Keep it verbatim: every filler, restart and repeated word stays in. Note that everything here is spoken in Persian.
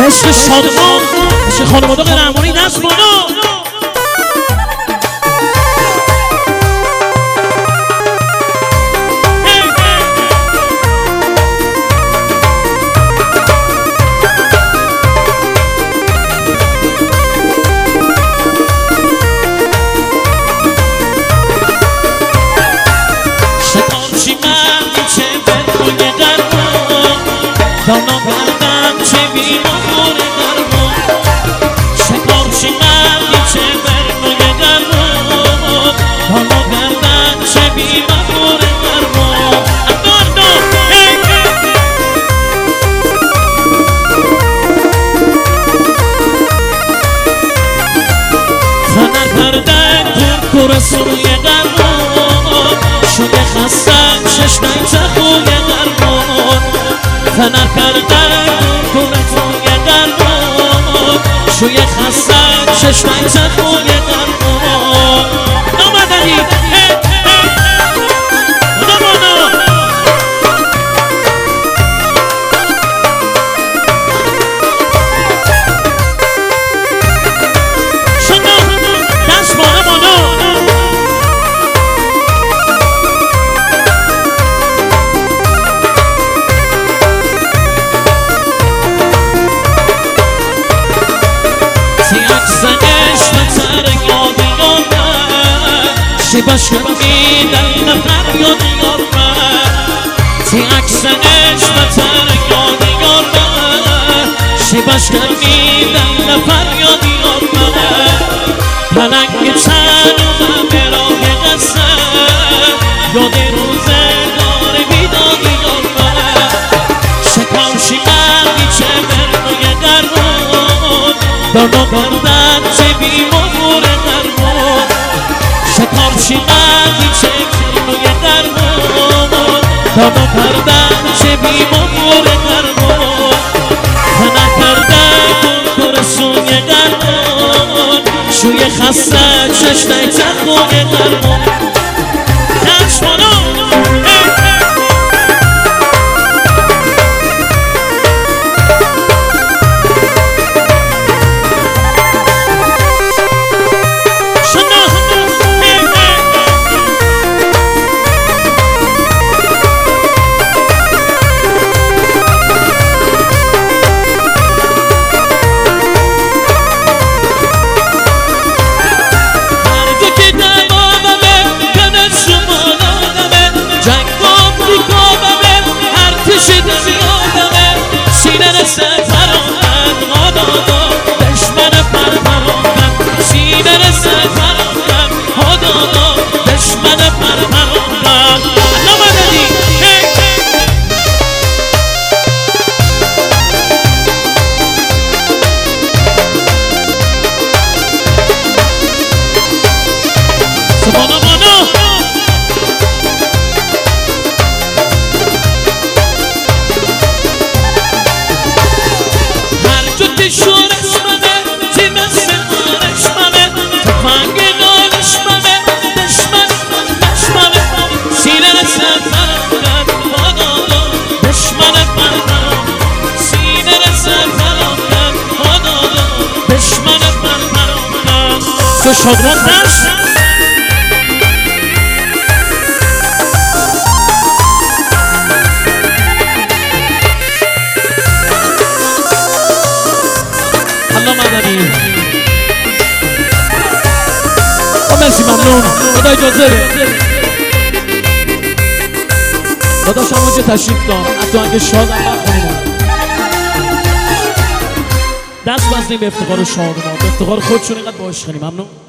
عشق شادمان عشق خانواده قهرمانی دست بالا. دانا بردم چه بیمار درمان شکارچی مردی چه برنای درمان دانا بردم چه بیمار درمان انداندو فنر بردن پر پر سوی درمان شده خستم چشمای تخوی درمان فنر کردن کنتوی درمان شوی خستن چشمای تخوی درمان نامدنی نامانا شنا دست بالا بالا سی باش میدن نفر یاد یار من سی عکسنش نتر یاد یار من سی باش میدن نفر یاد یار من پلنگ تنم به راه قصر یاد روزگار بیداد یار من شکارچی مردی چه برنای درمان دانا بردن چه بیمار درمان شکارچی مردی چه برنای درمان دانا بردن چه بیمار درمان فنر کردن پر سوی درمان شوی خسته چشنای تخوی درمان دشمانا تو شادمان دست الله مدنی مرسی ممنون خدا اجازه بده داداش همونجا تشریف دار حتی اگه شاد هم خونیمون دست بزنیم به افتخار شادمان به افتخار خودشون اینقدر با عشقی ممنون.